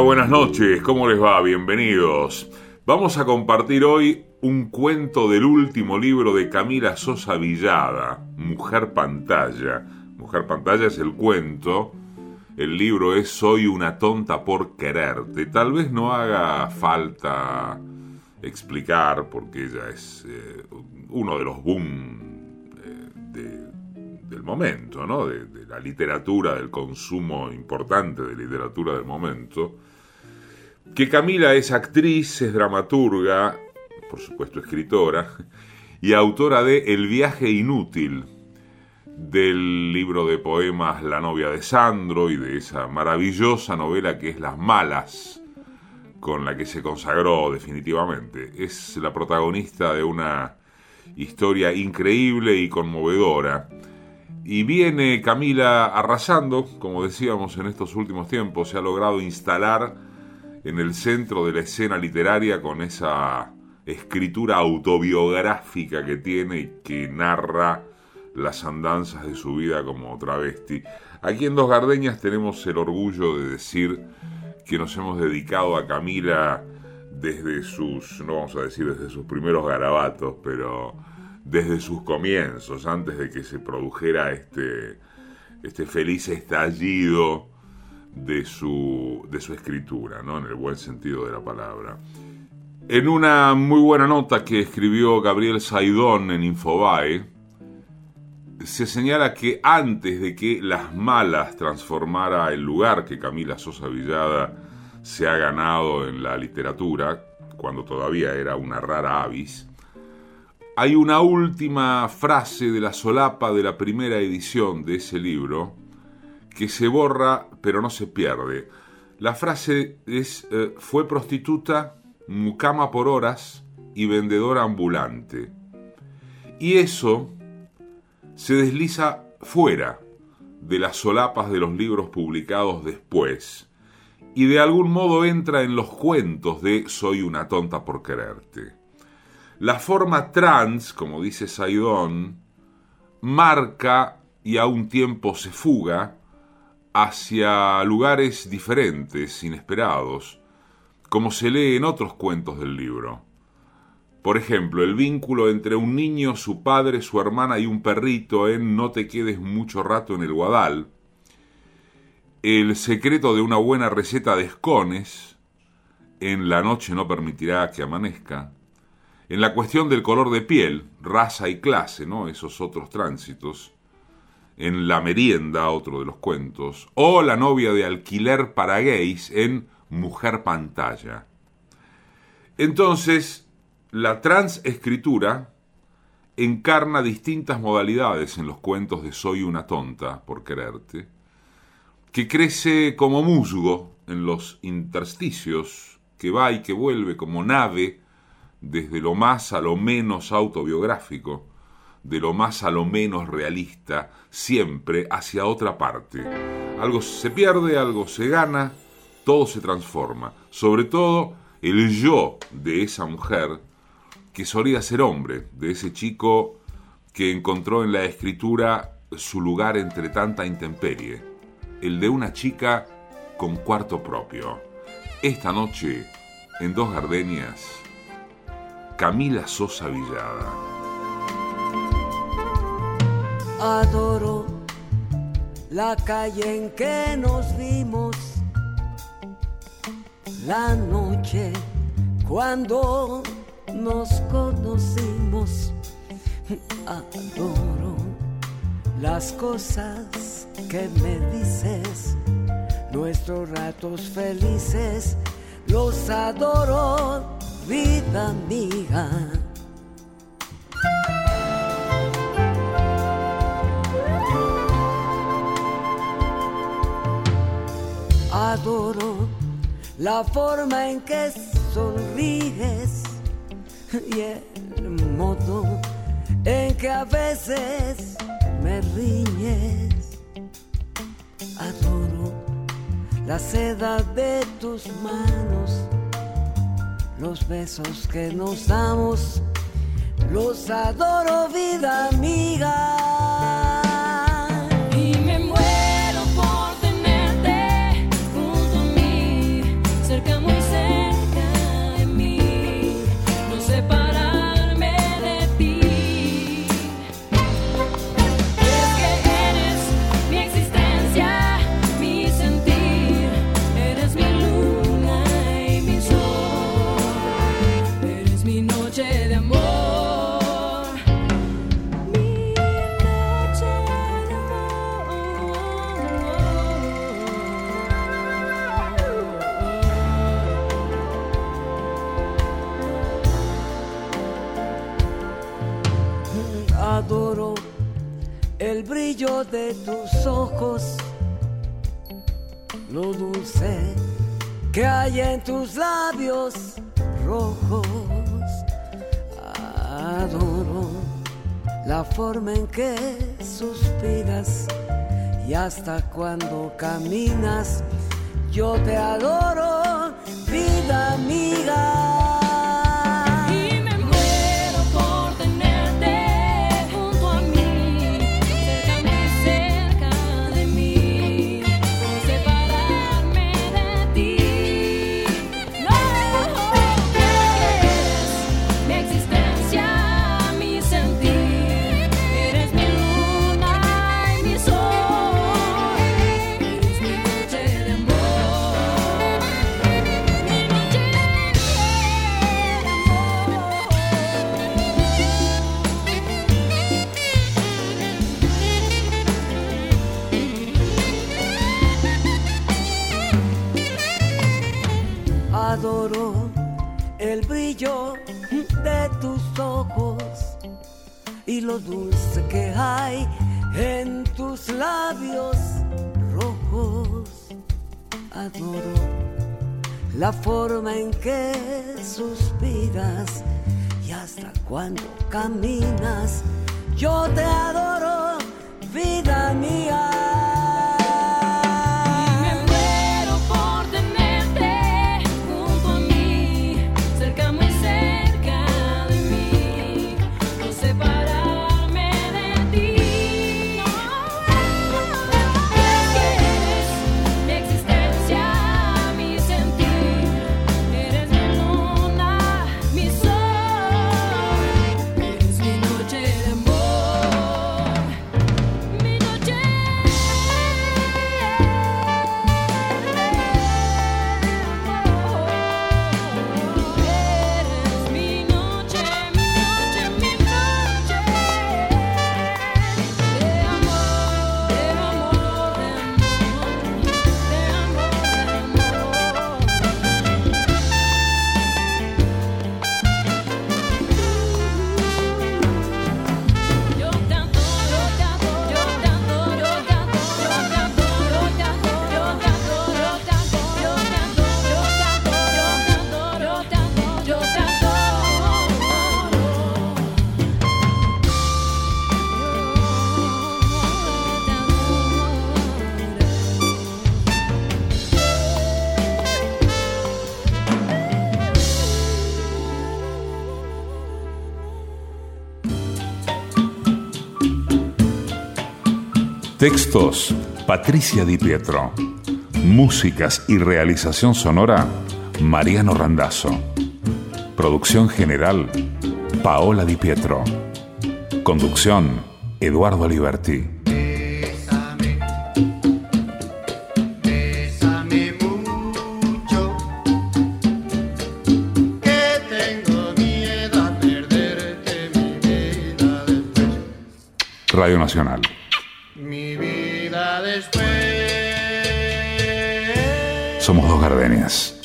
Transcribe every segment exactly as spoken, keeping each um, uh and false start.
buenas noches, ¿cómo les va? Bienvenidos. Vamos a compartir hoy un cuento del último libro de Camila Sosa Villada, Mujer Pantalla. Mujer Pantalla es el cuento, el libro es Soy una tonta por quererte. Tal vez no haga falta explicar, porque ella es eh, uno de los boom eh, de, del momento, ¿no? De, de la literatura, del consumo importante de literatura del momento. Que Camila es actriz, es dramaturga, por supuesto escritora, y autora de El viaje inútil, del libro de poemas La novia de Sandro y de esa maravillosa novela que es Las malas, con la que se consagró definitivamente. Es la protagonista de una historia increíble y conmovedora. Y viene Camila arrasando, como decíamos en estos últimos tiempos, se ha logrado instalar en el centro de la escena literaria con esa escritura autobiográfica que tiene y que narra las andanzas de su vida como travesti. Aquí en Dos Gardenias tenemos el orgullo de decir que nos hemos dedicado a Camila desde sus, no vamos a decir desde sus primeros garabatos, pero desde sus comienzos, antes de que se produjera este, este feliz estallido de su, de su escritura, ¿no? En el buen sentido de la palabra. En una muy buena nota que escribió Gabriel Saidón en Infobae, se señala que antes de que Las malas transformara el lugar que Camila Sosa Villada se ha ganado en la literatura, cuando todavía era una rara avis, hay una última frase de la solapa de la primera edición de ese libro que se borra pero no se pierde. La frase es, eh, fue prostituta, mucama por horas y vendedora ambulante. Y eso se desliza fuera de las solapas de los libros publicados después y de algún modo entra en los cuentos de Soy una tonta por quererte. La forma trans, como dice Saidón, marca y a un tiempo se fuga hacia lugares diferentes, inesperados, como se lee en otros cuentos del libro. Por ejemplo, el vínculo entre un niño, su padre, su hermana y un perrito en No te quedes mucho rato en el Guadal. El secreto de una buena receta de escones en La noche no permitirá que amanezca. En la cuestión del color de piel, raza y clase, ¿no? Esos otros tránsitos. En La merienda, otro de los cuentos. O la novia de alquiler para gays en Mujer Pantalla. Entonces, la transescritura encarna distintas modalidades en los cuentos de Soy una tonta por quererte, que crece como musgo en los intersticios, que va y que vuelve como nave desde lo más a lo menos autobiográfico, de lo más a lo menos realista, siempre hacia otra parte. Algo se pierde, algo se gana, todo se transforma. Sobre todo el yo de esa mujer que solía ser hombre, de ese chico que encontró en la escritura su lugar entre tanta intemperie, el de una chica con cuarto propio. Esta noche, en Dos Gardenias, Camila Sosa Villada. Adoro la calle en que nos vimos, la noche cuando nos conocimos. Adoro las cosas que me dices, nuestros ratos felices, los adoro, vida amiga. Adoro la forma en que sonríes y el modo en que a veces me riñes. Adoro la seda de tus manos, los besos que nos damos, los adoro, vida amiga. Y me muero por tenerte junto a mí, brillo de tus ojos, lo dulce que hay en tus labios rojos. Adoro la forma en que suspiras y hasta cuando caminas. Yo te adoro, vida amiga. Adoro el brillo de tus ojos y lo dulce que hay en tus labios rojos. Adoro la forma en que suspiras y hasta cuando caminas. Yo te adoro, vida mía. Textos, Patricia Di Pietro. Músicas y realización sonora, Mariano Randazzo. Producción general, Paola Di Pietro. Conducción, Eduardo Liberti. Bésame, bésame mucho, que tengo miedo a perderte mi vida después. Radio Nacional. Mi vida después. Somos dos gardenias.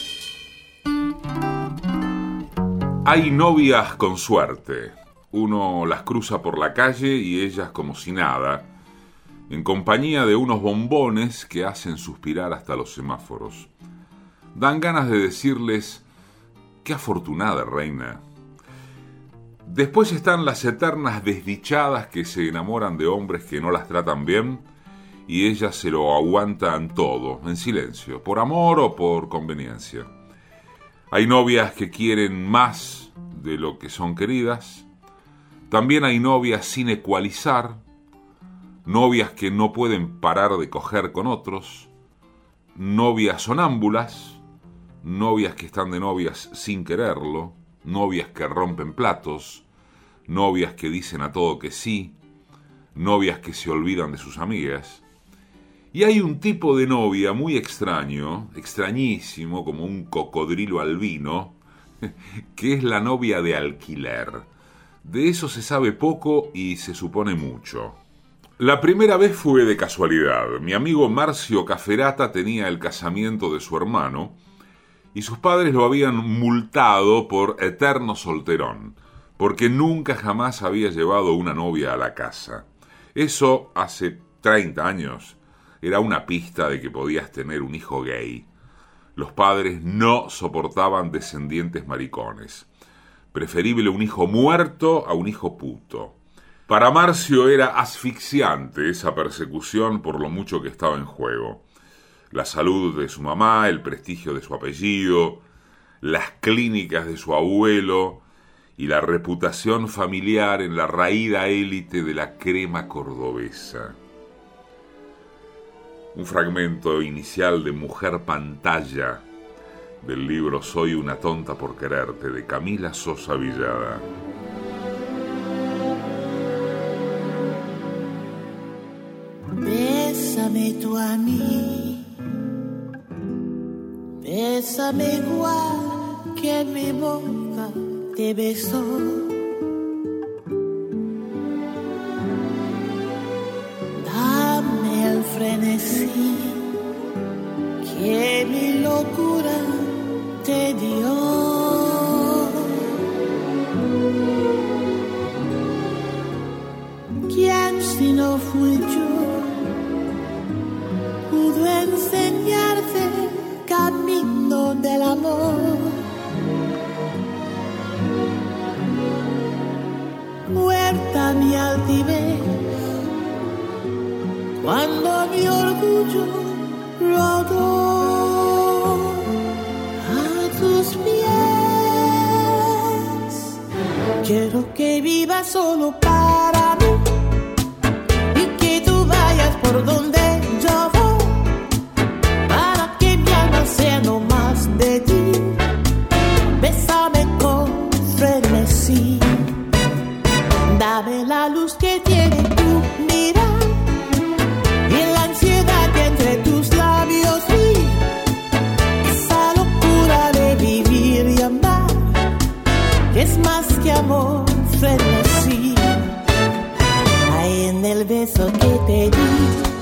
Hay novias con suerte. Uno las cruza por la calle y ellas como si nada, en compañía de unos bombones que hacen suspirar hasta los semáforos. Dan ganas de decirles, qué afortunada reina. Después están las eternas desdichadas que se enamoran de hombres que no las tratan bien y ellas se lo aguantan todo, en silencio, por amor o por conveniencia. Hay novias que quieren más de lo que son queridas. También hay novias sin ecualizar, novias que no pueden parar de coger con otros, novias sonámbulas, novias que están de novias sin quererlo, novias que rompen platos, novias que dicen a todo que sí, novias que se olvidan de sus amigas. Y hay un tipo de novia muy extraño, extrañísimo, como un cocodrilo albino, que es la novia de alquiler. De eso se sabe poco y se supone mucho. La primera vez fue de casualidad. Mi amigo Marcio Caferata tenía el casamiento de su hermano y sus padres lo habían multado por eterno solterón, porque nunca jamás había llevado una novia a la casa. Eso, hace treinta años, era una pista de que podías tener un hijo gay. Los padres no soportaban descendientes maricones. Preferible un hijo muerto a un hijo puto. Para Marcio era asfixiante esa persecución por lo mucho que estaba en juego. La salud de su mamá, el prestigio de su apellido, las clínicas de su abuelo y la reputación familiar en la raída élite de la crema cordobesa. Un fragmento inicial de Mujer Pantalla del libro Soy una tonta por quererte, de Camila Sosa Villada. Bésame tú a mí, bésame igual que mi boca te besó. Dame el frenesí que mi locura te dio. ¿Quién si no fui yo pudo enseñarte el camino del amor? Muerta mi altivez cuando mi orgullo rodó a tus pies. Quiero que vivas solo para mí y que tú vayas por donde yo voy, para que mi alma sea no más de ti. Bésame con frenesí, dame la luz que tiene tu mirar y la ansiedad que entre tus labios vi, esa locura de vivir y amar, que es más que amor, frenesí. Ahí en el beso que te di,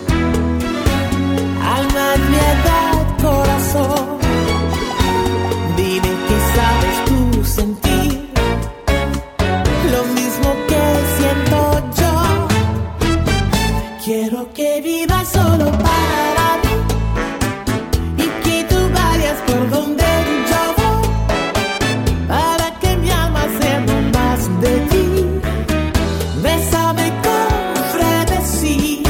alma, piedad, corazón, dime que sabes tú sentir lo mismo que siento yo. Quiero que vivas solo para mí y que tú vayas por donde yo voy, para que mi alma sea no más de ti. Bésame con frenesí.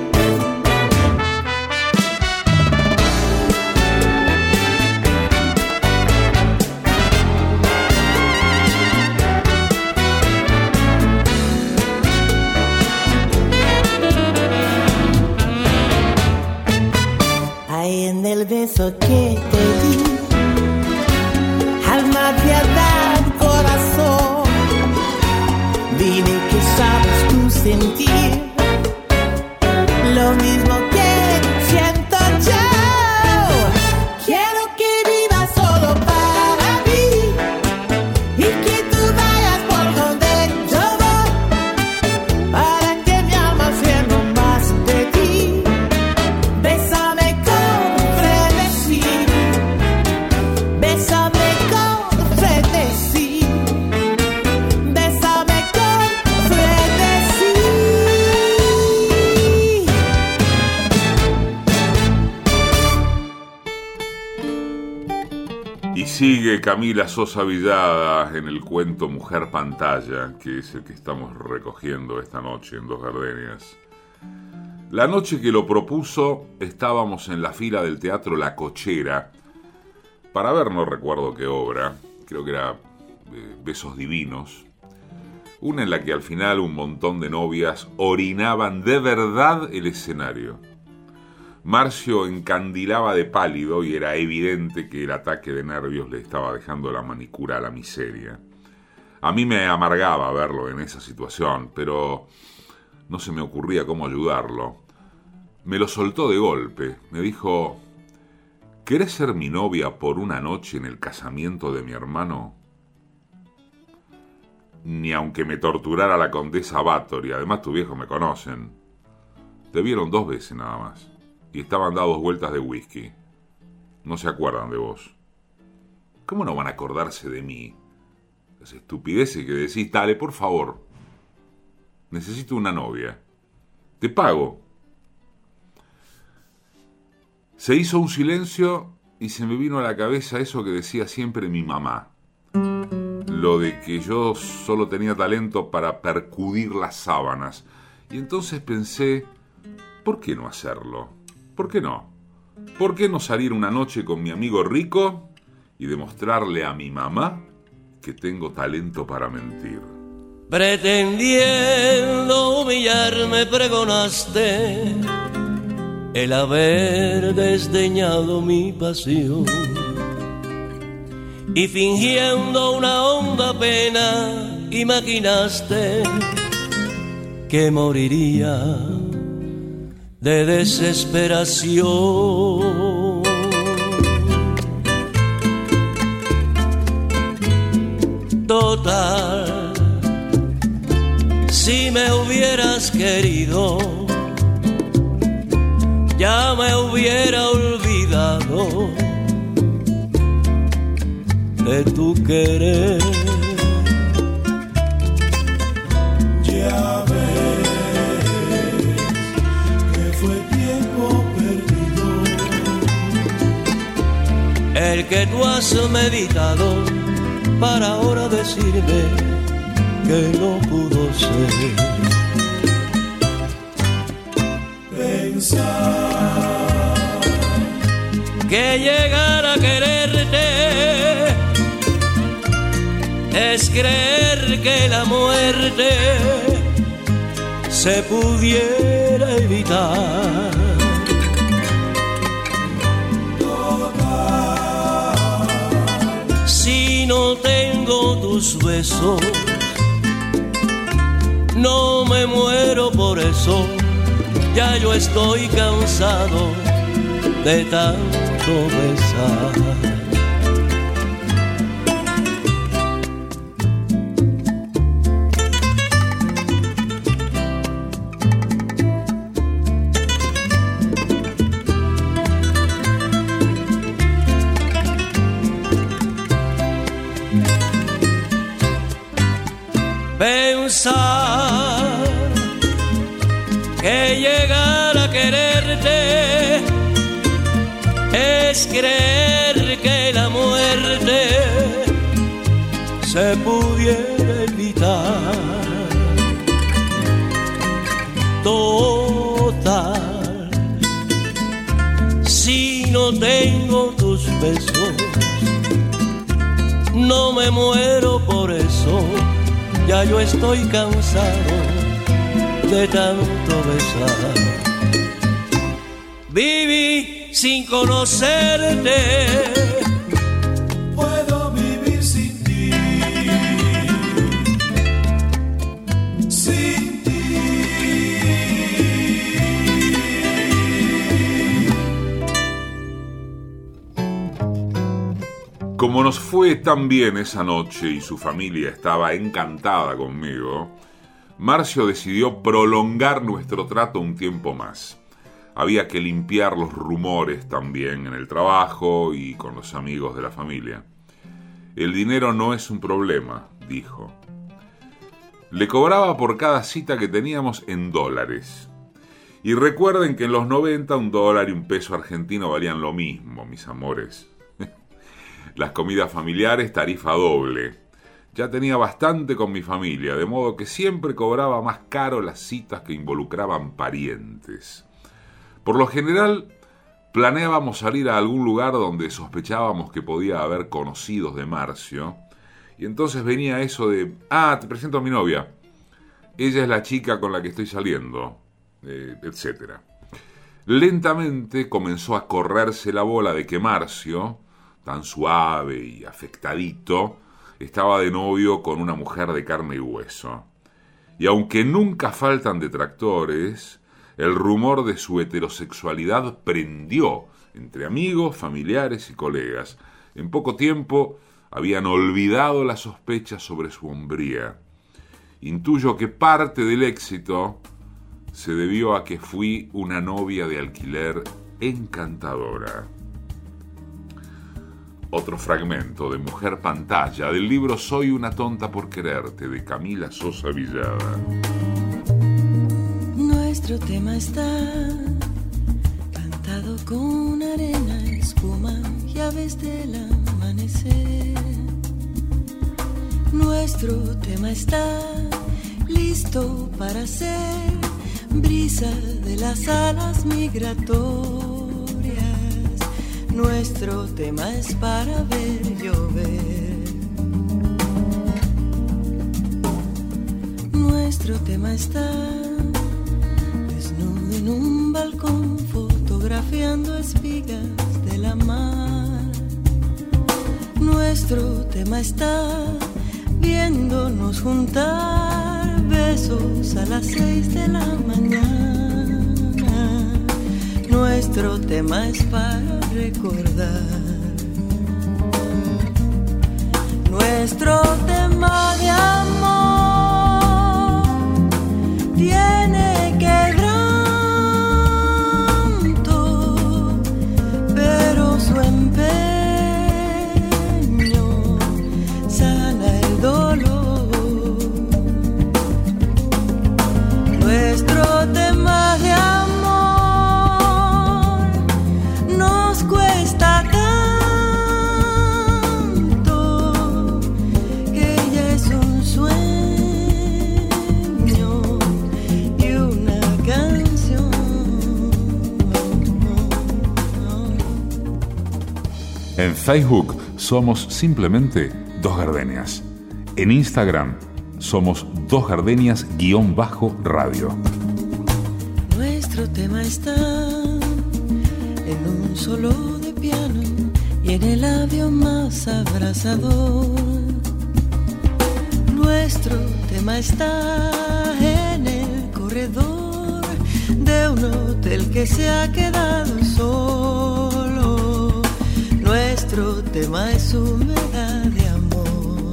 Ahí en el beso que te di, alma, piedad, corazón, dime que sabes tú sentir lo mismo que siento yo. Quiero que vivas solo para mí y que tú vayas por donde yo voy, para que mi alma sea no más de ti. Bésame con frenesí, bésame con frenesí, bésame con frenesí. Y sigue Camila Sosa Villada en el cuento Mujer Pantalla, que es el que estamos recogiendo esta noche en Dos Gardenias. La noche que lo propuso estábamos en la fila del Teatro La Cochera para ver, no recuerdo qué obra, creo que era eh, Besos Divinos, una en la que al final un montón de novias orinaban de verdad el escenario. Marcio encandilaba de pálido y era evidente que el ataque de nervios le estaba dejando la manicura a la miseria. A mí me amargaba verlo en esa situación, pero no se me ocurría cómo ayudarlo. Me lo soltó de golpe. Me dijo: ¿querés ser mi novia por una noche en el casamiento de mi hermano? Ni aunque me torturara la condesa Báthory. Además, tu viejo me conocen. Te vieron dos veces nada más. Y estaban dados vueltas de whisky. No se acuerdan de vos. ¿Cómo no van a acordarse de mí? Las estupideces que decís. Dale, por favor. Necesito una novia. te pago. Se hizo un silencio y se me vino a la cabeza eso que decía siempre mi mamá. Lo de que yo solo tenía talento para percudir las sábanas. Y entonces pensé, ¿por qué no hacerlo? ¿Por qué no? ¿Por qué no salir una noche con mi amigo Rico y demostrarle a mi mamá que tengo talento para mentir? Pretendiendo humillarme pregonaste el haber desdeñado mi pasión, y fingiendo una honda pena imaginaste que moriría de desesperación. Total, si me hubieras querido, ya me hubiera olvidado de tu querer. Ya ves que fue tiempo perdido, el que tú has meditado para ahora decirme que no pudo ser. Pensar que llegar a quererte es creer que la muerte se pudiera evitar. Si no tengo tus besos, no me muero por eso. Ya yo estoy cansado de tanto besar. Pensar que llegar a quererte es creer que la muerte se pudiera evitar. Total, si no tengo tus besos, no me muero por eso. Ya yo estoy cansado de tanto besar. Viví sin conocerte, puedo vivir sin ti, sin ti. Como nos fue tan bien esa noche y su familia estaba encantada conmigo, Marcio decidió prolongar nuestro trato un tiempo más. Había que limpiar los rumores también en el trabajo y con los amigos de la familia. El dinero no es un problema, dijo. Le cobraba por cada cita que teníamos en dólares. Y recuerden que en los noventa un dólar y un peso argentino valían lo mismo, mis amores. Las comidas familiares, tarifa doble. Ya tenía bastante con mi familia, de modo que siempre cobraba más caro las citas que involucraban parientes. Por lo general, planeábamos salir a algún lugar donde sospechábamos que podía haber conocidos de Marcio, y entonces venía eso de, ah, te presento a mi novia, ella es la chica con la que estoy saliendo, eh, etcétera. Lentamente comenzó a correrse la bola de que Marcio, tan suave y afectadito, estaba de novio con una mujer de carne y hueso. Y aunque nunca faltan detractores, el rumor de su heterosexualidad prendió entre amigos, familiares y colegas. En poco tiempo habían olvidado las sospechas sobre su hombría. Intuyo que parte del éxito se debió a que fui una novia de alquiler encantadora. Otro fragmento de Mujer Pantalla del libro Soy una tonta por quererte de Camila Sosa Villada. No es Nuestro tema está cantado con arena, espuma y aves del amanecer. Nuestro tema está listo para ser brisa de las alas migratorias. Nuestro tema es para ver llover. Nuestro tema está desnudo en un balcón fotografiando espigas de la mar. Nuestro tema está viéndonos juntar besos a las seis de la mañana. Nuestro tema es para recordar. Nuestro tema de amor tiene quebranto, pero su empeño sana el dolor. Nuestro tema de amor nos cuesta tanto que ya es un sueño y una canción. En Facebook somos simplemente Dos Gardenias. En Instagram somos Dos Gardenias guión bajo radio. Nuestro tema está en un solo de piano y en el labio más abrasador. Nuestro tema está en el corredor de un hotel que se ha quedado solo. Nuestro tema es humedad de amor.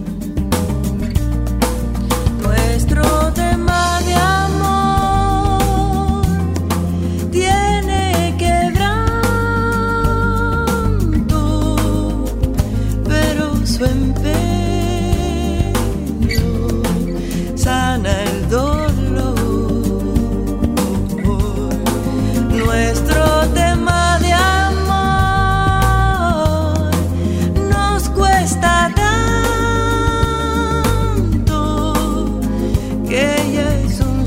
Nuestro tema de amor tiene quebranto, pero su empeño sana el dolor. Nuestro tema de amor nos cuesta tanto que ella es un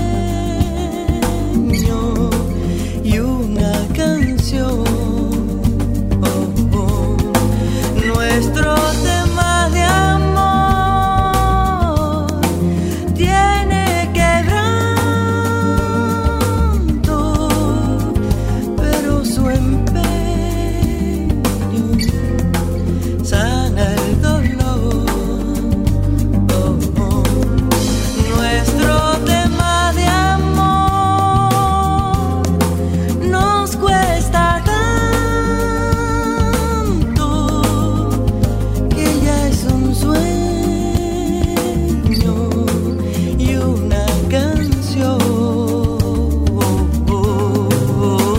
sueño y una canción. Oh, oh. Nuestro tema de amor tiene quebranto, pero su empeño sana el dolor. Oh, oh. Nuestro tema de amor nos cuesta tanto que ya es un sueño y una canción. Oh, oh, oh.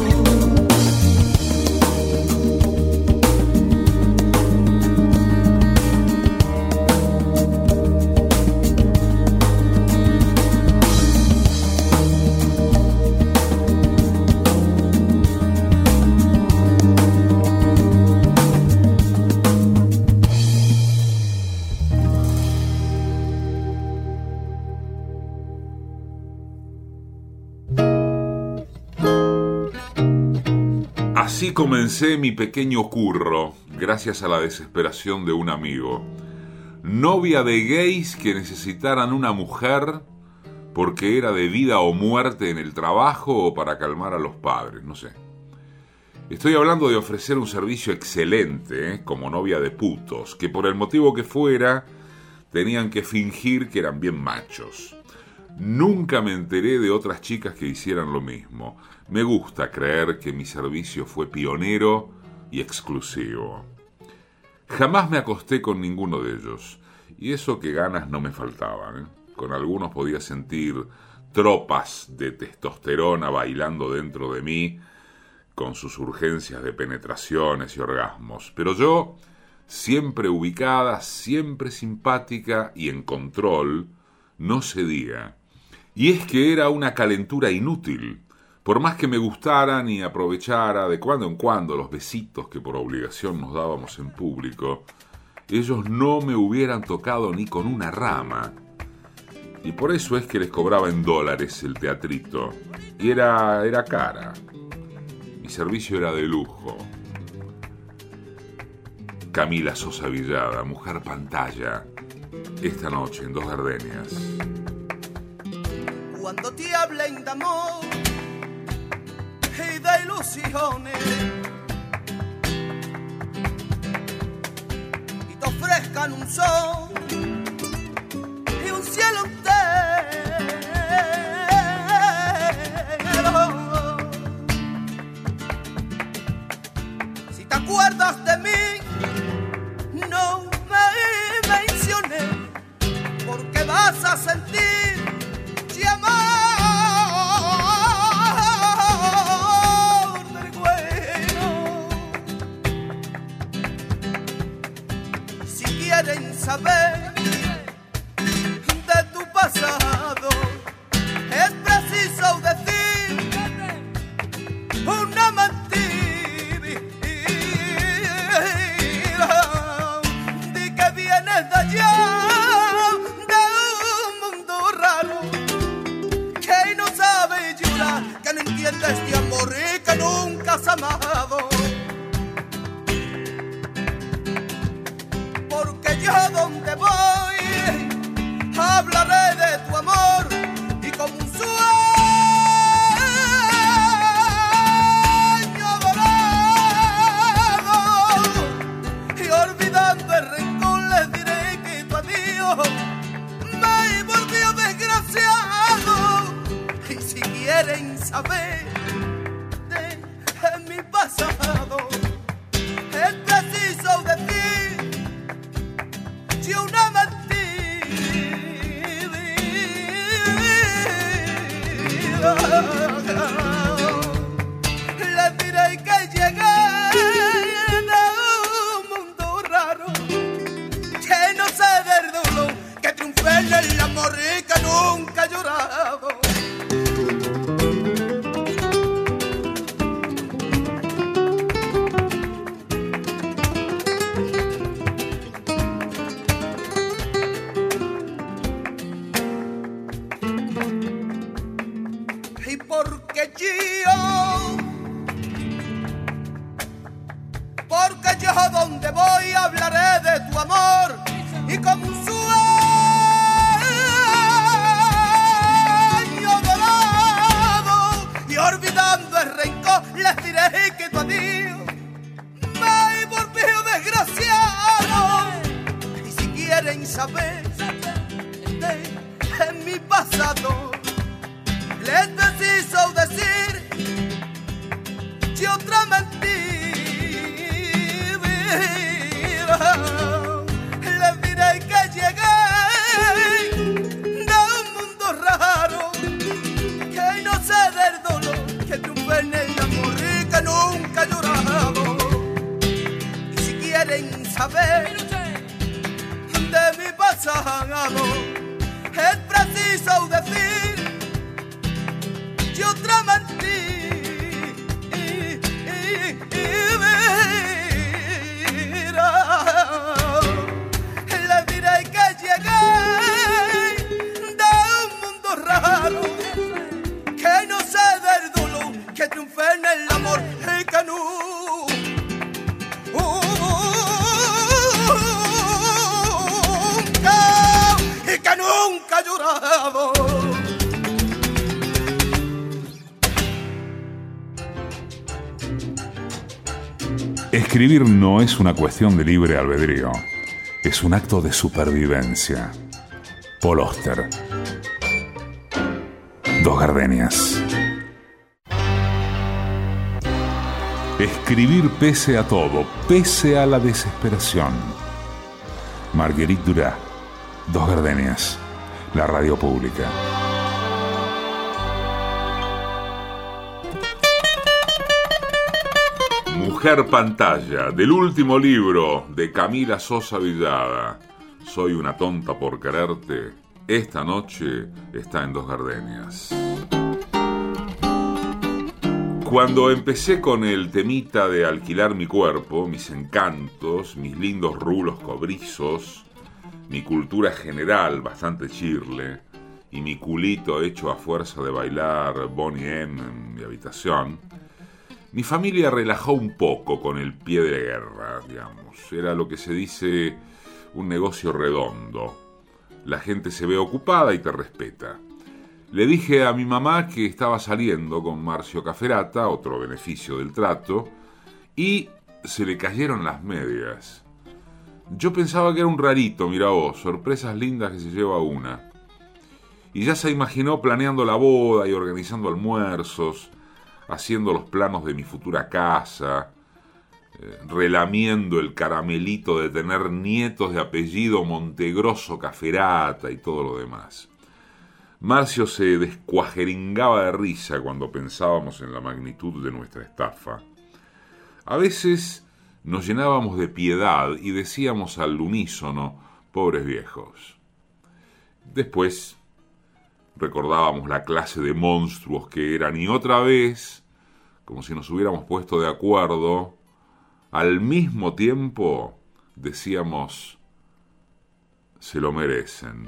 Así comencé mi pequeño curro, gracias a la desesperación de un amigo. Novia de gays que necesitaran una mujer porque era de vida o muerte en el trabajo o para calmar a los padres, no sé. Estoy hablando de ofrecer un servicio excelente, ¿eh? Como novia de putos, que por el motivo que fuera tenían que fingir que eran bien machos. Nunca me enteré de otras chicas que hicieran lo mismo. Me gusta creer que mi servicio fue pionero y exclusivo. Jamás me acosté con ninguno de ellos, y eso que ganas no me faltaban, ¿eh? Con algunos podía sentir tropas de testosterona bailando dentro de mí, con sus urgencias de penetraciones y orgasmos. Pero yo, siempre ubicada, siempre simpática y en control, no cedía. Y es que era una calentura inútil. Por más que me gustaran y aprovechara de cuando en cuando los besitos que por obligación nos dábamos en público, ellos no me hubieran tocado ni con una rama. Y por eso es que les cobraba en dólares el teatrito. Y era, era cara. Mi servicio era de lujo. Camila Sosa Villada, Mujer Pantalla, esta noche en Dos Gardenias. Cuando te hablen de amor y de ilusiones y te ofrezcan un sol y un cielo entero, si te acuerdas de mí, no me menciones, porque vas a sentir amor del bueno. Si quieren saber de tu pasado, es preciso decir una mentira. Di que vienes de allá, que no entiendes de amor y que nunca has amado. Porque yo donde voy hablaré de tu amor y como un sueño dorado, y olvidando el rencor les diré que tu adiós me volvió desgraciado. Y si quieren saber de, de mi pasado, es preciso decir si una mentira. Les diré que llegué de un mundo raro, que no sé del dolor, que triunfé en el amor y que nunca he llorado. Porque yo, porque yo donde voy hablaré de tu amor y como un sueño dorado, y olvidando el rencor les diré que tu adiós me volvió desgraciado. Y si quieren saber de, de mi pasado, les preciso decir si otra mentira. Les diré que llegué de un mundo raro, que no sé del dolor, que triunfé en el amor y que nunca he llorado. Y si quieren saber de mi pasado, es preciso decir y otra mentira. Les diré que llegué de un mundo raro, que no sé del dolor, que triunfé en el amor y que nunca, y que nunca he llorado. Escribir no es una cuestión de libre albedrío, es un acto de supervivencia. Paul Auster. Dos Gardenias. Escribir pese a todo, pese a la desesperación. Marguerite Duras. Dos Gardenias. La radio pública. Mujer Pantalla, del último libro de Camila Sosa Villada. Soy una tonta por quererte, esta noche está en Dos Gardenias. Cuando empecé con el temita de alquilar mi cuerpo, mis encantos, mis lindos rulos cobrizos, mi cultura general bastante chirle y mi culito hecho a fuerza de bailar Boney M en mi habitación, mi familia relajó un poco con el pie de guerra, digamos. Era lo que se dice un negocio redondo. La gente se ve ocupada y te respeta. Le dije a mi mamá que estaba saliendo con Marcio Caferata, otro beneficio del trato, y se le cayeron las medias. Yo pensaba que era un rarito, mira vos, sorpresas lindas que se lleva una. Y ya se imaginó planeando la boda y organizando almuerzos, haciendo los planos de mi futura casa, eh, relamiendo el caramelito de tener nietos de apellido Montegroso Caferata y todo lo demás. Marcio se descuajeringaba de risa cuando pensábamos en la magnitud de nuestra estafa. A veces nos llenábamos de piedad y decíamos al unísono, pobres viejos. Después recordábamos la clase de monstruos que eran y otra vez, como si nos hubiéramos puesto de acuerdo, al mismo tiempo decíamos, se lo merecen.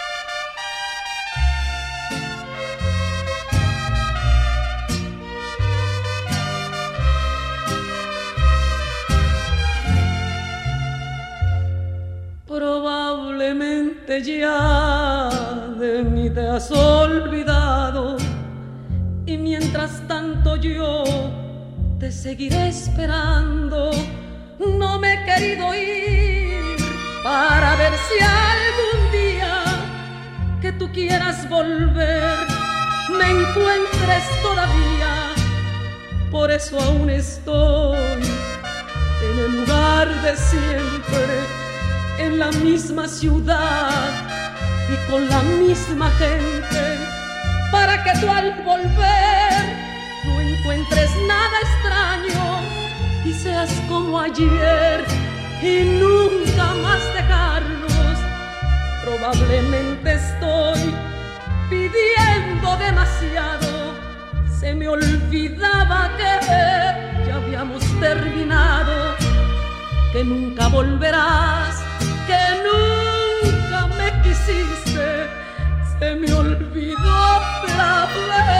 Probablemente ya de mí te has olvidado y mientras tanto yo te seguiré esperando. No me he querido ir para ver si algún día que tú quieras volver me encuentres todavía. Por eso aún estoy en el lugar de siempre, en la misma ciudad y con la misma gente, para que tú al volver no encuentres nada extraño y seas como ayer y nunca más dejarnos. Probablemente estoy pidiendo demasiado, se me olvidaba que ya habíamos terminado, que nunca volverás, que nunca me quisiste, se me olvidó otra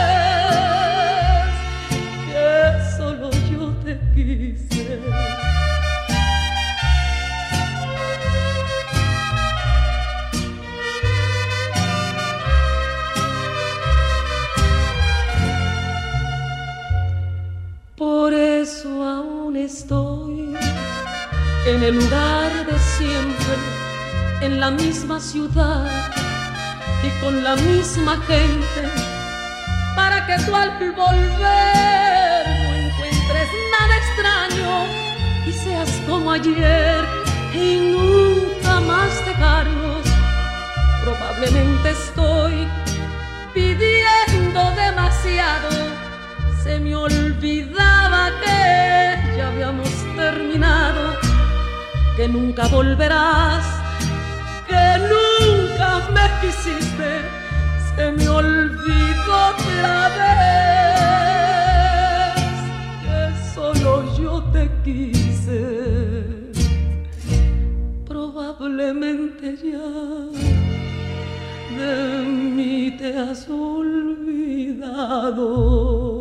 vez, que solo yo te quise. Por eso aún estoy en el lugar de siempre, en la misma ciudad y con la misma gente, para que tú al volver no encuentres nada extraño y seas como ayer y nunca más dejarnos. Probablemente estoy pidiendo demasiado, se me olvidaba que ya habíamos terminado, que nunca volverás, que nunca me quisiste, se me olvidó otra vez, que solo yo te quise. Probablemente ya de mí te has olvidado.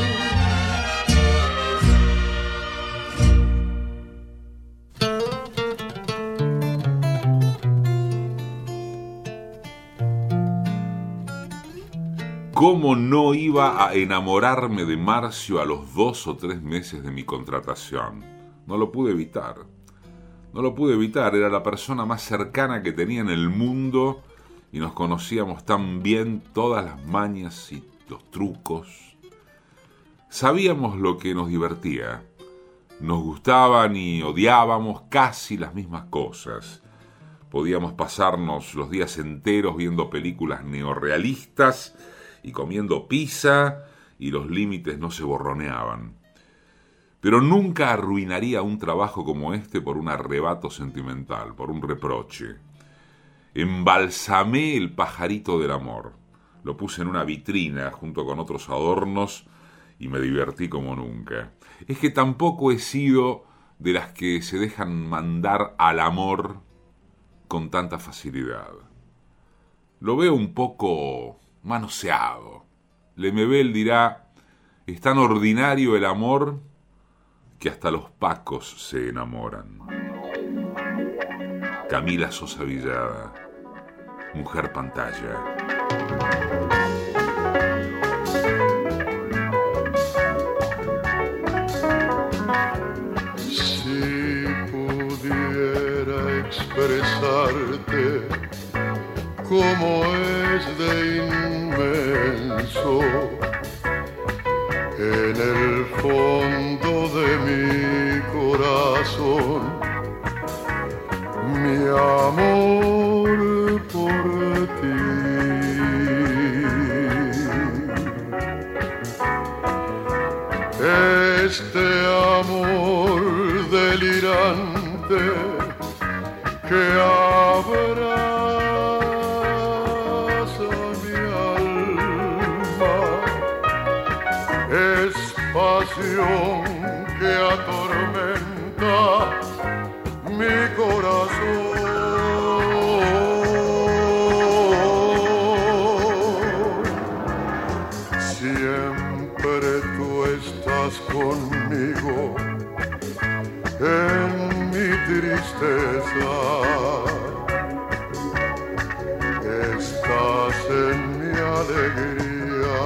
¿Cómo no iba a enamorarme de Marcio a los dos o tres meses de mi contratación? No lo pude evitar. No lo pude evitar. Era la persona más cercana que tenía en el mundo y nos conocíamos tan bien, todas las mañas y los trucos. Sabíamos lo que nos divertía. Nos gustaban y odiábamos casi las mismas cosas. Podíamos pasarnos los días enteros viendo películas neorrealistas y comiendo pizza, y los límites no se borroneaban. Pero nunca arruinaría un trabajo como este por un arrebato sentimental, por un reproche. embalsamé el pajarito del amor. Lo puse en una vitrina junto con otros adornos y me divertí como nunca. Es que tampoco he sido de las que se dejan mandar al amor con tanta facilidad. Lo veo un poco manoseado. Lemebel dirá, es tan ordinario el amor que hasta los pacos se enamoran. Camila Sosa Villada, Mujer Pantalla. Si pudiera expresarte cómo es de inmenso en el fondo de mi corazón mi amor por ti. Este amor delirante que abraza mi alma es pasión que atormenta mi corazón. Siempre tú estás conmigo en mi tristeza, estás en mi alegría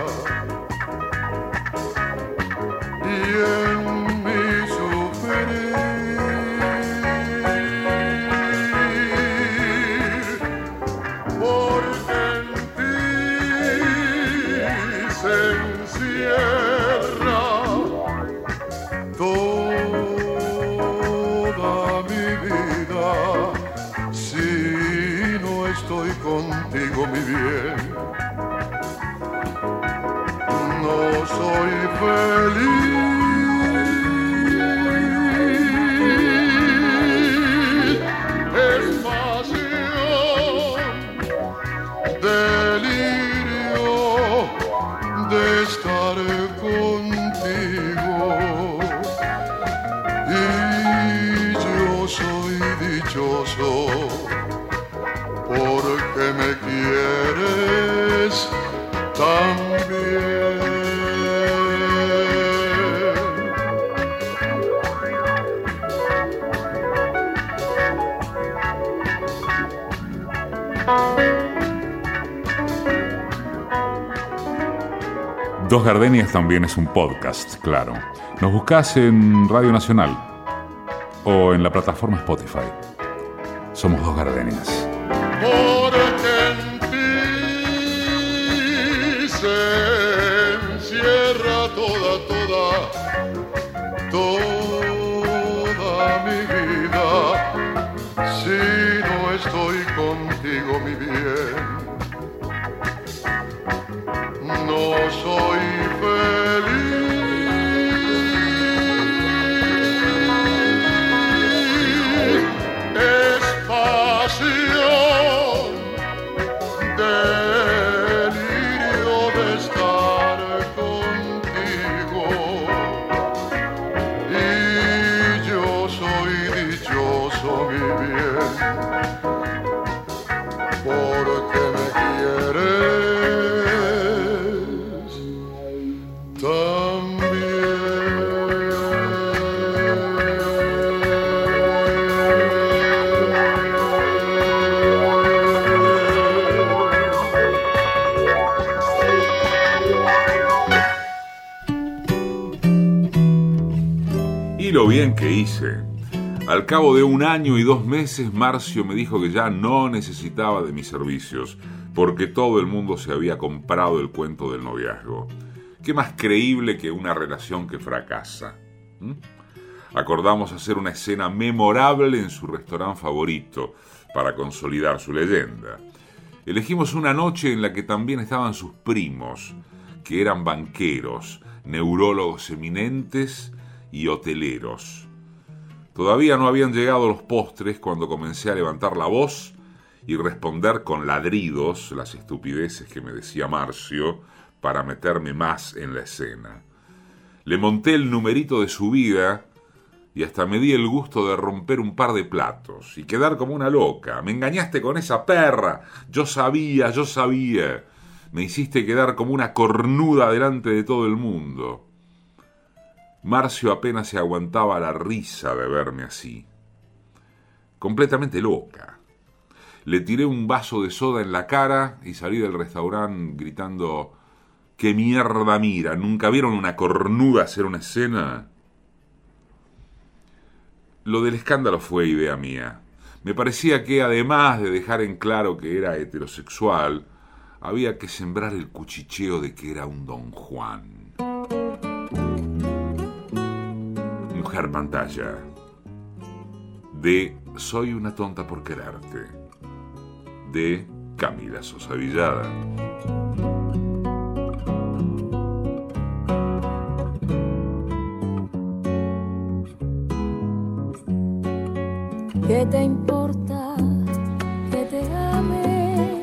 y en mi sufrir, porque en ti se encierra toda mi vida. Si no estoy contigo, mi bien, no soy feliz. Es pasión, delirio de estar contigo, y yo soy dichoso porque me quieres tan bien. Dos Gardenias también es un podcast, claro. Nos buscás en Radio Nacional o en la plataforma Spotify. Somos Dos Gardenias. Porque en ti se encierra toda, toda, toda mi vida. Si no estoy contigo, mi bien, no soy feliz. Es pasión, delirio de estar contigo, y yo soy dichoso, mi bien, porque me quieres Y lo bien que hice. Al cabo de un año y dos meses, Marcio me dijo que ya no necesitaba de mis servicios, porque todo el mundo se había comprado el cuento del noviazgo. ¿Qué más creíble que una relación que fracasa? ¿Mm? Acordamos hacer una escena memorable en su restaurante favorito para consolidar su leyenda. Elegimos una noche en la que también estaban sus primos, que eran banqueros, neurólogos eminentes y hoteleros. Todavía no habían llegado los postres cuando comencé a levantar la voz y responder con ladridos las estupideces que me decía Marcio para meterme más en la escena. Le monté el numerito de su vida y hasta me di el gusto de romper un par de platos y quedar como una loca. Me engañaste con esa perra. Yo sabía, yo sabía. Me hiciste quedar como una cornuda delante de todo el mundo. Marcio apenas se aguantaba la risa de verme así. Completamente loca. Le tiré un vaso de soda en la cara y salí del restaurante gritando: ¿qué mierda mira? ¿Nunca vieron una cornuda hacer una escena? Lo del escándalo fue idea mía. Me parecía que, además de dejar en claro que era heterosexual, había que sembrar el cuchicheo de que era un Don Juan. Mujer pantalla. De Soy una tonta por quererte. De Camila Sosa Villada. ¿Qué te importa que te ame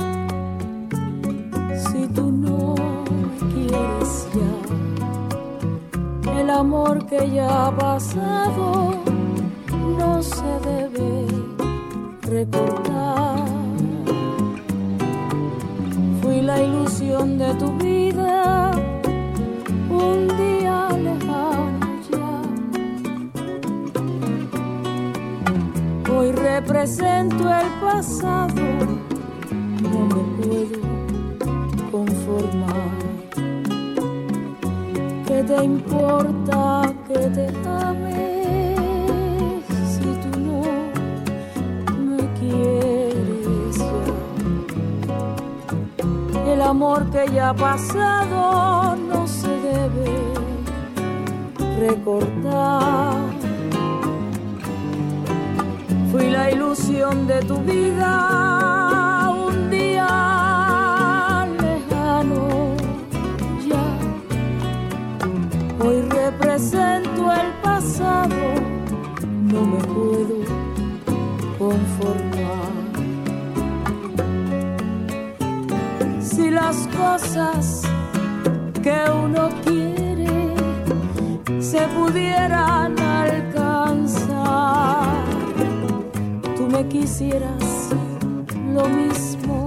si tú no me quieres ya? El amor que ya ha pasado no se debe recordar. Fui la ilusión de tu vida un día lejano ya. Hoy represento el pasado, no me puedo conformar. ¿Qué te importa que te ame si tú no me quieres ya? El amor que ya ha pasado no se debe recordar. Fui la ilusión de tu vida un día lejano ya. Hoy represento el pasado, no me puedo conformar. Si las cosas que uno quiere se pudieran alcanzar, tú me quisieras lo mismo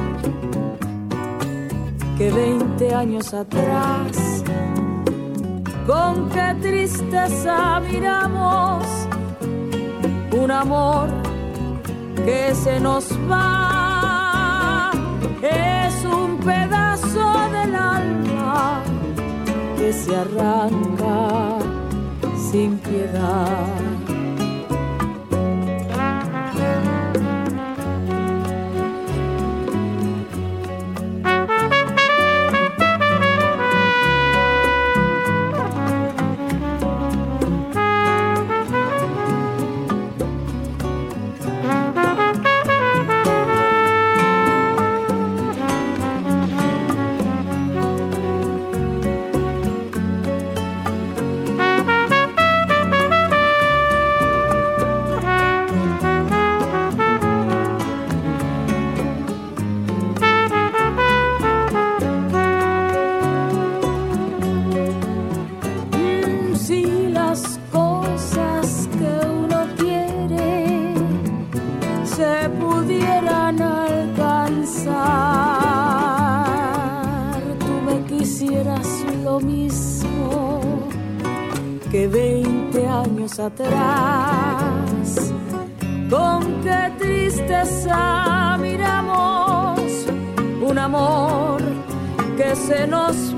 que veinte años atrás. Con qué tristeza miramos un amor que se nos va. Es un pedazo del alma que se arranca sin piedad. Atrás, con qué tristeza miramos un amor que se nos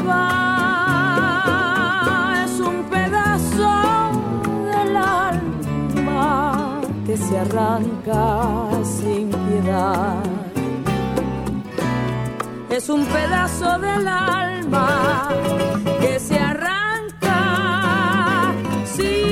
va. Es un pedazo del alma que se arranca sin piedad. Es un pedazo del alma que se arranca sin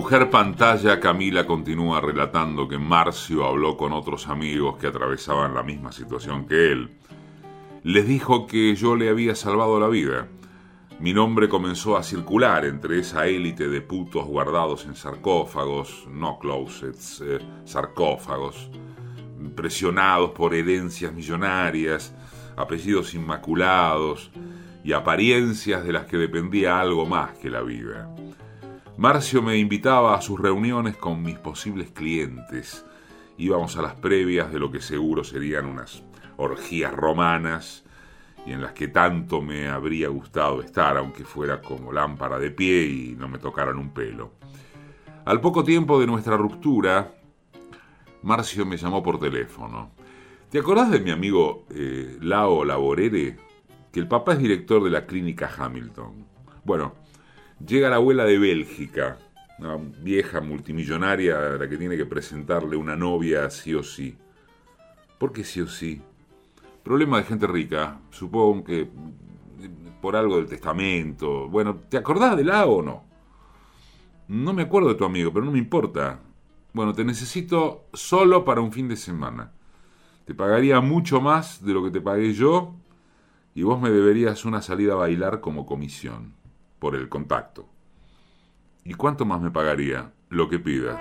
Mujer Pantalla, Camila continúa relatando que Marcio habló con otros amigos que atravesaban la misma situación que él. Les dijo que yo le había salvado la vida. Mi nombre comenzó a circular entre esa élite de putos guardados en sarcófagos, no closets, eh, sarcófagos, presionados por herencias millonarias, apellidos inmaculados y apariencias de las que dependía algo más que la vida. Marcio me invitaba a sus reuniones con mis posibles clientes. Íbamos a las previas de lo que seguro serían unas orgías romanas y en las que tanto me habría gustado estar, aunque fuera como lámpara de pie y no me tocaran un pelo. Al poco tiempo de nuestra ruptura, Marcio me llamó por teléfono. ¿Te acordás de mi amigo eh, Lao Laborere? Que el papá es director de la clínica Hamilton. Bueno, llega la abuela de Bélgica, una vieja multimillonaria a la que tiene que presentarle una novia sí o sí. ¿Por qué sí o sí? Problema de gente rica, supongo que por algo del testamento. Bueno, ¿te acordás de Lao o no? No me acuerdo de tu amigo, pero no me importa. Bueno, te necesito solo para un fin de semana. Te pagaría mucho más de lo que te pagué yo y vos me deberías una salida a bailar como comisión, por el contacto. ¿Y cuánto más me pagaría? Lo que pidas.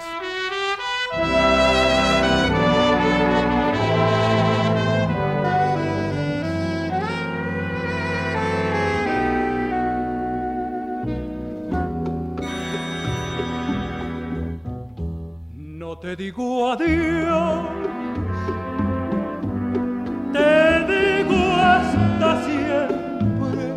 No te digo adiós, te digo hasta siempre.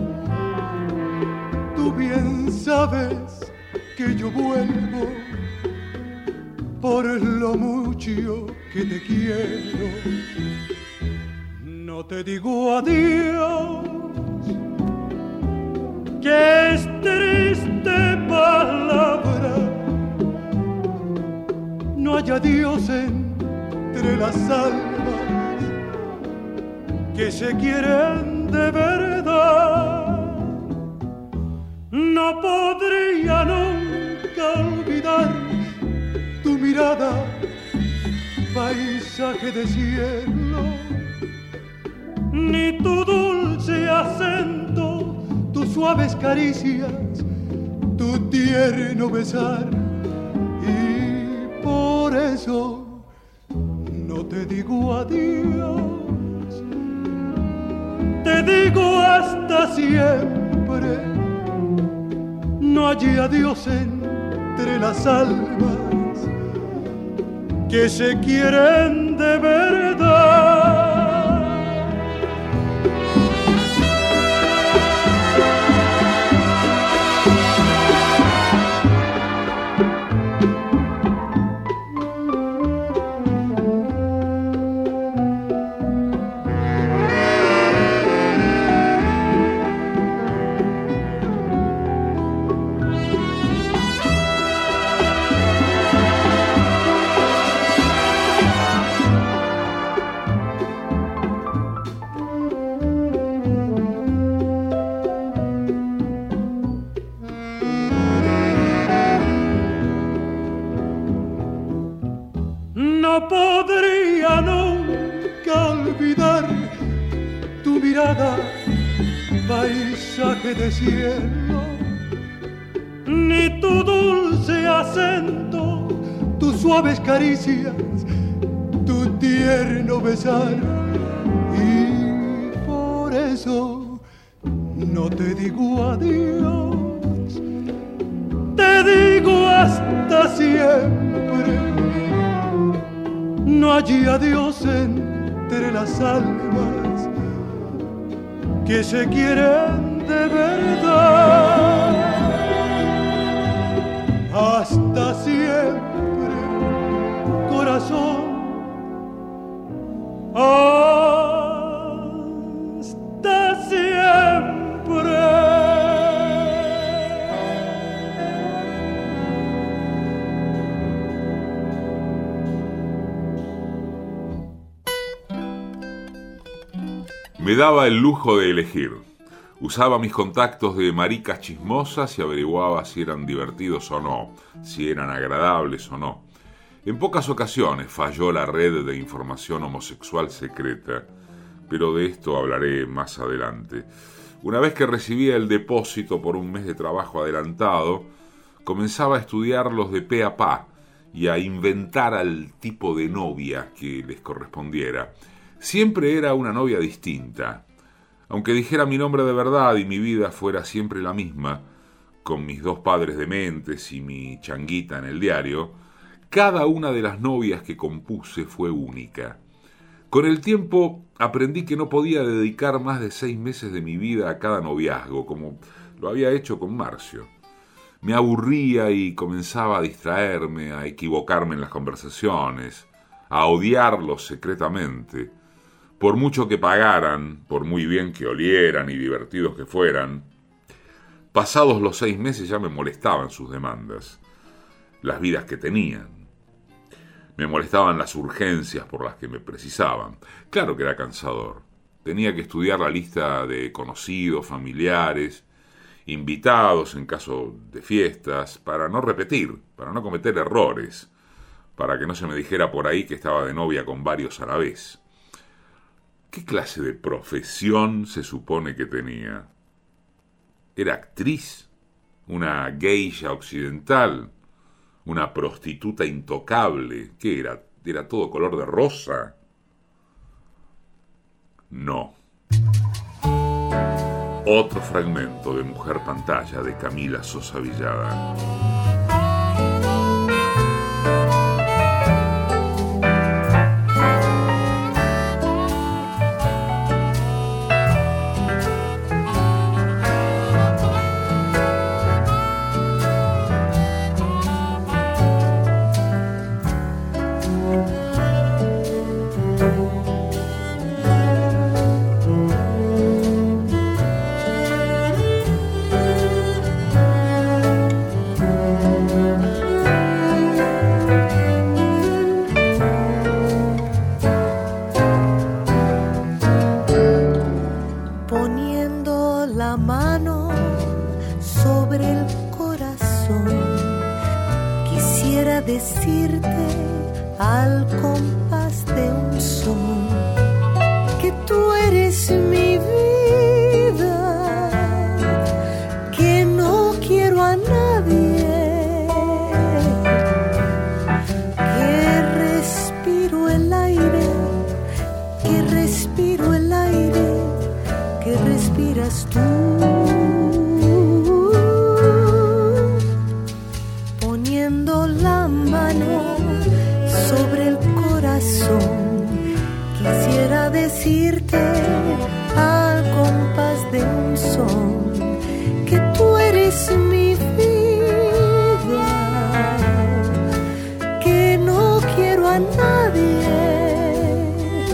Tú bien sabes que yo vuelvo por lo mucho que te quiero. No te digo adiós, que es triste palabra. No haya Dios entre las almas que se quieren de verdad. No podría nunca olvidar tu mirada, paisaje de cielo, ni tu dulce acento, tus suaves caricias, tu tierno besar. Por eso no te digo adiós, te digo hasta siempre. No hay adiós entre las almas que se quieren de verdad. No podría nunca olvidar tu mirada, paisaje de cielo, ni tu dulce acento, tus suaves caricias, tu tierno besar. Y por eso no te digo adiós, te digo hasta siempre. No hay adiós entre las almas que se quieren de verdad. Hasta siempre, corazón. Hasta siempre. Me daba el lujo de elegir. Usaba mis contactos de maricas chismosas y averiguaba si eran divertidos o no, si eran agradables o no. En pocas ocasiones falló la red de información homosexual secreta, pero de esto hablaré más adelante. Una vez que recibía el depósito por un mes de trabajo adelantado, comenzaba a estudiarlos de pe a pa y a inventar al tipo de novia que les correspondiera. Siempre era una novia distinta. Aunque dijera mi nombre de verdad y mi vida fuera siempre la misma, con mis dos padres dementes y mi changuita en el diario, cada una de las novias que compuse fue única. Con el tiempo aprendí que no podía dedicar más de seis meses de mi vida a cada noviazgo, como lo había hecho con Marcio. Me aburría y comenzaba a distraerme, a equivocarme en las conversaciones, a odiarlos secretamente. Por mucho que pagaran, por muy bien que olieran y divertidos que fueran, pasados los seis meses ya me molestaban sus demandas, las vidas que tenían. Me molestaban las urgencias por las que me precisaban. Claro que era cansador. Tenía que estudiar la lista de conocidos, familiares, invitados en caso de fiestas, para no repetir, para no cometer errores, para que no se me dijera por ahí que estaba de novia con varios a la vez. ¿Qué clase de profesión se supone que tenía? ¿Era actriz? ¿Una geisha occidental? ¿Una prostituta intocable? ¿Qué era? ¿Era todo color de rosa? No. Otro fragmento de Mujer Pantalla de Camila Sosa Villada. Decirte al compás de un son que tú eres mi vida, que no quiero a nadie, que respiro el aire, que respiro el aire, que respiras tú. Sobre el corazón quisiera decirte al compás de un son que tú eres mi vida, que no quiero a nadie,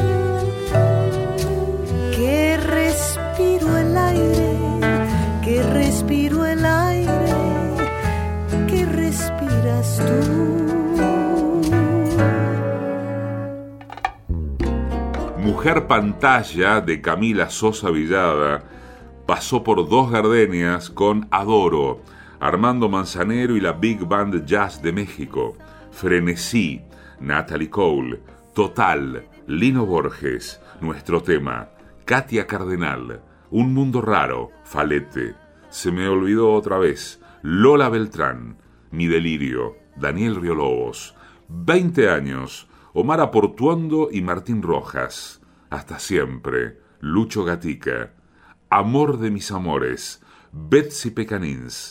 que respiro el aire, que respiro el aire, que respiras tú. Mujer Pantalla de Camila Sosa Villada pasó por Dos Gardenias con Adoro, Armando Manzanero y la Big Band Jazz de México, Frenesí, Natalie Cole, Total, Lino Borges, Nuestro Tema, Katia Cardenal, Un Mundo Raro, Falete, Se Me Olvidó Otra Vez, Lola Beltrán, Mi Delirio, Daniel Riolobos, veinte años, Omar Aportuondo y Martín Rojas, Hasta Siempre, Lucho Gatica, Amor de mis amores, Betsy Pecanins.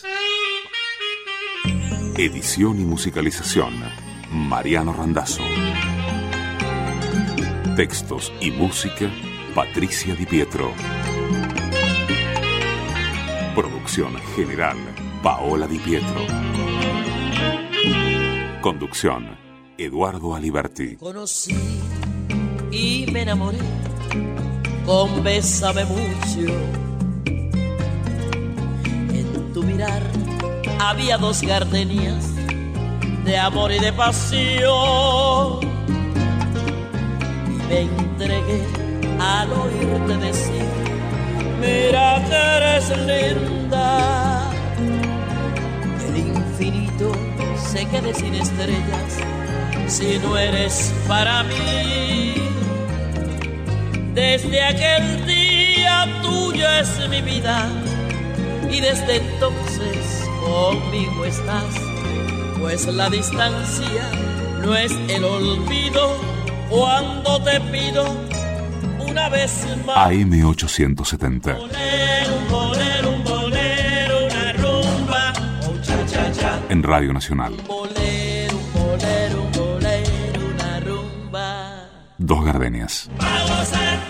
Edición y musicalización, Mariano Randazzo. Textos y música, Patricia Di Pietro. Producción general, Paola Di Pietro. Conducción, Eduardo Aliberti. Conocí y me enamoré con Bésame Mucho. En tu mirar había dos gardenias de amor y de pasión, y me entregué al oírte decir Mira que eres linda. El infinito se quede sin estrellas si no eres para mí. Desde aquel día tuya es mi vida y desde entonces conmigo estás, pues la distancia no es el olvido cuando te pido una vez más. A M ochocientos setenta. Bolero, un bolero, un bolero, una rumba, oh, cha, cha, cha. En Radio Nacional. Un bolero, un bolero, un bolero, una rumba. Dos Gardenias. Vamos a